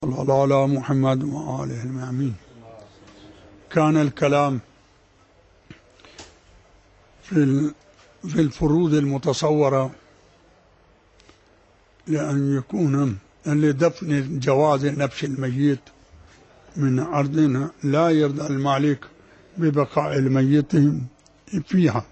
صلى الله على محمد وآله المأمين. كان الكلام في الفروض المتصورة لأن يكون لدفن جواز نبش الميت من أرضنا لا يرضى المالك ببقاء الميت فيها.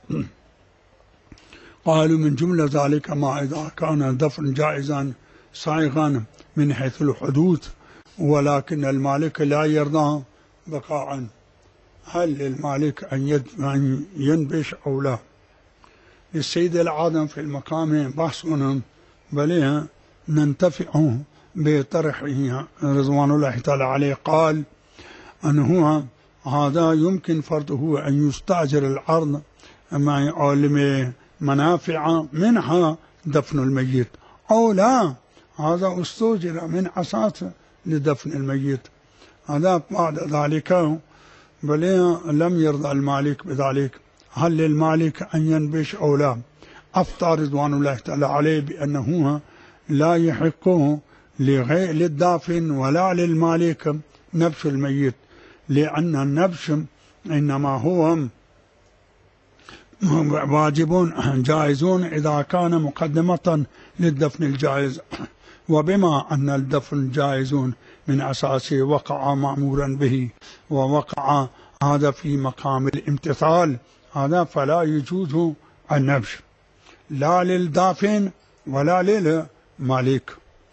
قالوا من جملة ذلك ما إذا كان الدفن جائزا صائغا من حيث الحدوث ولكن المالك لا يرضى بقاء، هل للمالك أن ينبش أو لا؟ للسيد العادم في المقام بحث بل ننتفع بطرحه رضوان الله تعالى عليه. قال أنه هذا يمكن فرضه أن يستأجر الأرض لمنافع منها دفن الميت، أو لا هذا استؤجر من أساس لدفن الميت. هذا بعد ذلك بل لم يرضى المالك بذلك، هل للمالك أن ينبش أو لا؟ أفتى رضوان الله تعالى عليه بأنه لا يحق للدافن ولا للمالك نبش الميت، لأن النبش إنما هو واجب جائزون إذا كان مقدمة للدفن الجائز، وبما أن الدفن جائزون من أساسه وقع مأمورا به ووقع هذا في مقام الامتثال، هذا فلا يجوز النبش لا للدافن ولا للمالك.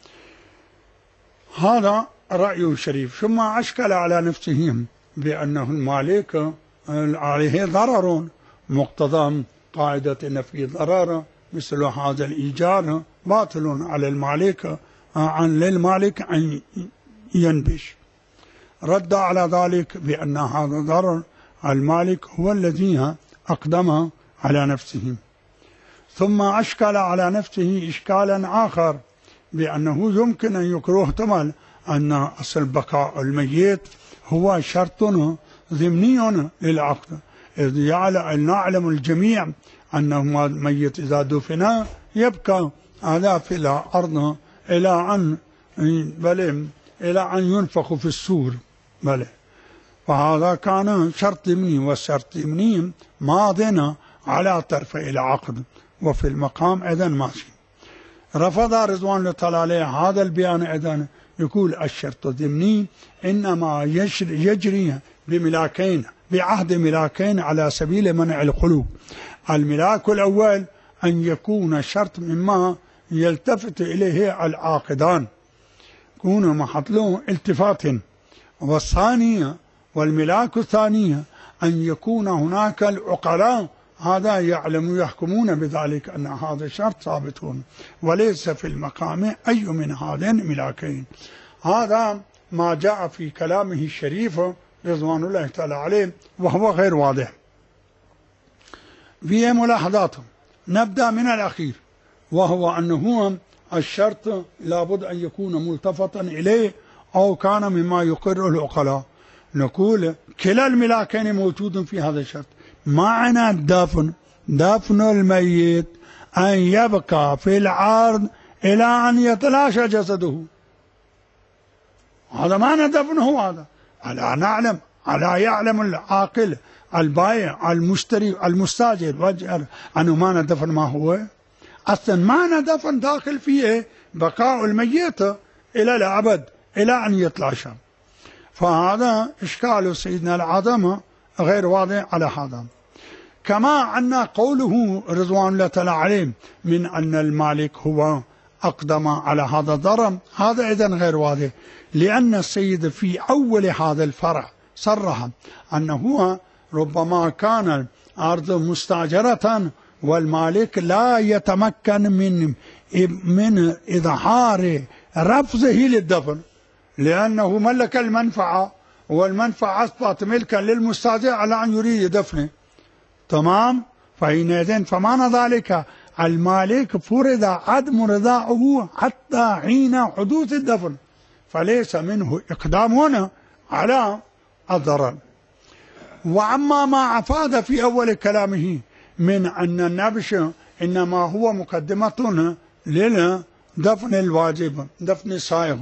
هذا رأي شريف. ثم أشكل على نفسهم بأنه المالك عليه ضرر، مقتضى قاعدة نفي الضرر مثل هذا الإيجار باطل على المالك للمالك أن ينبش. رد على ذلك بأن هذا ضرر المالك هو الذي أقدم على نفسه. ثم أشكل على نفسه إشكالا آخر بأنه يمكن أن يحتمل أن أصل بقاء الميت هو شرط ضمني للعقد، إذ نعلم الجميع أن الميت إذا دفن يبقى هذا في الأرض إلى أن ينفخ في السور بل، فهذا كان شرط ضمني، والشرط ضمني ماض على طرفي العقد وفي المقام إذن ماشي. رفض رضوان الله تعالى عليه هذا البيان. إذن يقول الشرط الضمني إنما يجري بملاكين بعهد ملاكين على سبيل منع الخلو. الملاك الأول أن يكون شرط مما يلتفت إليه العاقدان، يكون محط التفات، والثانية والملاك الثانية أن يكون هناك العقلاء هذا يحكمون بذلك أن هذا الشرط ثابت، وليس في المقام أي من هذين الملاكين. هذا ما جاء في كلامه الشريف رضوان الله تعالى عليه وهو غير واضح. في ملاحظات نبدأ من الأخير، وهو أنه الشرط لابد أن يكون ملتفتا إليه أو كان مما يقره العقلاء. نقول كلا الملاكين موجود في هذا الشرط. معنى دفن الميت أن يبقى في العرض إلى أن يتلاشى جسده، هذا معنى دفنه. هذا ألا يعلم العاقل البائع المشتري المستاجر أنه معنى دفن ما هو؟ أصلا معنى دفن داخل فيه بقاء الميت إلى الأبد إلى أن يتلاشى. فهذا إشكال سيدنا العظمة غير واضح على هذا. كما أن قوله رضوان الله تعالى عليه من أن المالك هو أقدم على هذا الضرر، هذا إذن غير واضح، لأن السيد في أول هذا الفرع صرح أنه ربما كان أرض مستأجرة والمالك لا يتمكن من إظهار رفضه للدفن، لأنه ملك المنفعة والمنفعة أصبحت ملكا للمستأجر على أن يريد دفنه. تمام؟ فحينئذ فمعنى ذلك المالك فرض عدم رضاعه حتى حين حدوث الدفن، فليس منه إقدام هنا على الضرر. وأما ما أفاد في أول كلامه من أن النبش إنما هو مقدمة للدفن الواجب دفن الصائغ،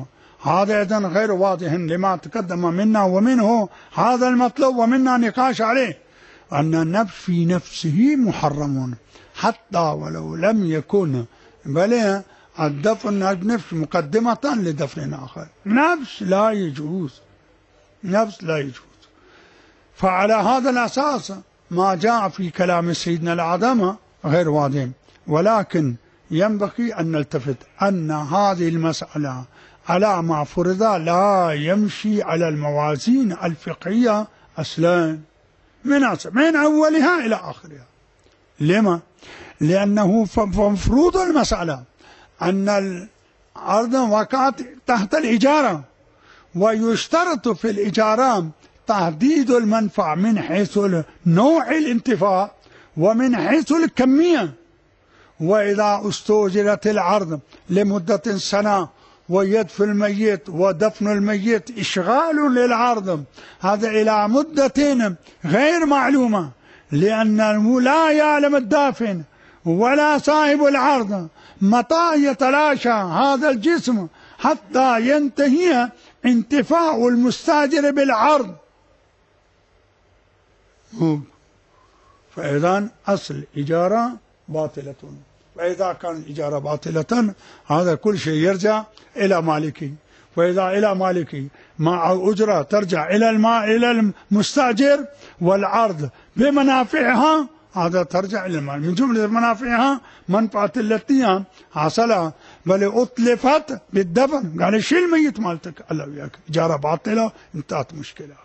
هذا أيضا غير واضح لما تقدم منا، ومنه هذا المطلوب ومنا نقاش عليه، أن النفس في نفسه محرم حتى ولو لم يكن، بل الدفن النفس مقدمة لدفن آخر، نفس لا يجوز، نفس لا يجوز. فعلى هذا الأساس ما جاء في كلام سيدنا العظمة غير واضح، ولكن ينبغي أن نلتفت أن هذه المسألة على ما فرض لا يمشي على الموازين الفقهية أصلا من أولها إلى آخرها. لما؟ لأنه مفروض المسألة أن الأرض وقعت تحت الإجارة، ويشترط في الإجارة تحديد المنفعة من حيث نوع الانتفاع ومن حيث الكمية. وإذا استؤجرت الأرض لمدة سنة ويدفن الميت ودفن الميت إشغال للأرض، هذا إلى مدة غير معلومة، لأنه لا يعلم الدافن ولا صاحب الأرض متى يتلاشى هذا الجسم حتى ينتهي انتفاع المستاجر بالعرض. فإذا أصل الإجارة باطلة، فإذا كان الإجارة باطلة هذا كل شيء يرجع إلى مالكه، وإذا إلى مالكه مع أجرة ترجع إلى المستأجر، والعرض بمنافعها هذا ترجع إلى المال. من جملة منافعها منفعة التي حصلها بل أطلفت بالدفن، قال شيل الميت مالتك، الله وياك إجارة باطلة انتهت مشكلة.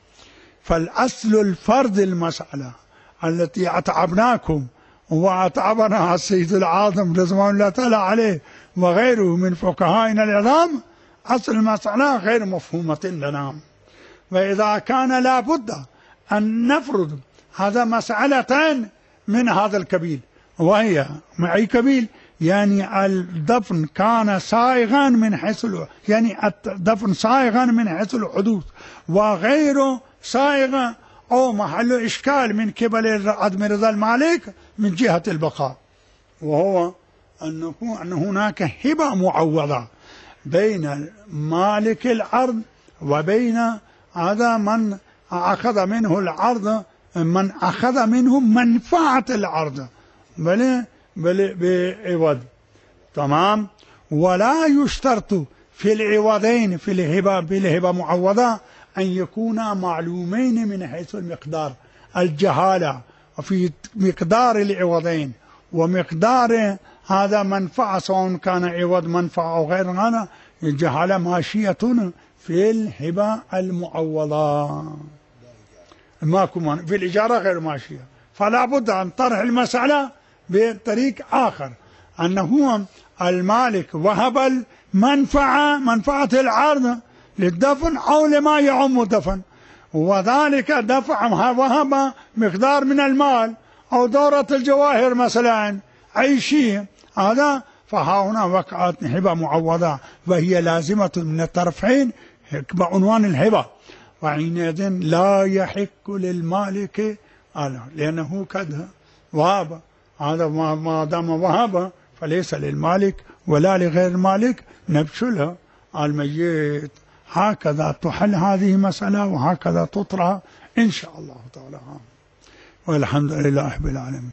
فالأصل الفرض المسألة التي أتعبناكم وأتعبنا السيد العاظم رضوان الله تعالى عليه وغيره من فقهائنا العظام، أصل المسألة غير مفهومة لنا. وإذا كان لابد أن نفرض هذا مسألتان من هذا الكبيل، وهي معي كبيل يعني الدفن كان سائغا من حيث يعني الدفن سائغا من حيث الحدوث، وغيره سائغا أو محل إشكال من قبل عدم رضا المالك من جهة البقاء، وهو أن هناك هبة معوضة بين مالك الأرض وبين هذا من أخذ منه الأرض، من أخذ منه منفعة الأرض بل بعوض. تمام. ولا يشترط في العوضين في الهبة بالهبة معوضة أن يكونا معلومين من حيث المقدار، الجهالة في مقدار العوضين ومقدار هذا منفعة، سواء كان عوض منفعة أو غير هذا، الجهالة ماشية في الهبة المعوضة، ماكو في الإجارة غير ماشية. فلا بد أن طرح المسألة بطريق آخر، أنه المالك وهب منفعة العرض للدفن أو لما يعم الدفن، وذلك دفع وهب مقدار من المال أو دورة الجواهر مثلا أي شيء هذا، فهنا وقعت هبة معوضة وهي لازمة من الطرفين بعنوان الهبة، وحينئذ لا يحق للمالك لأنه قد وهب، هذا ما دام وهب فليس للمالك ولا لغير المالك نبشله الميت. هكذا تحل هذه مسألة وهكذا تطرح إن شاء الله تعالى، والحمد لله رب العالمين.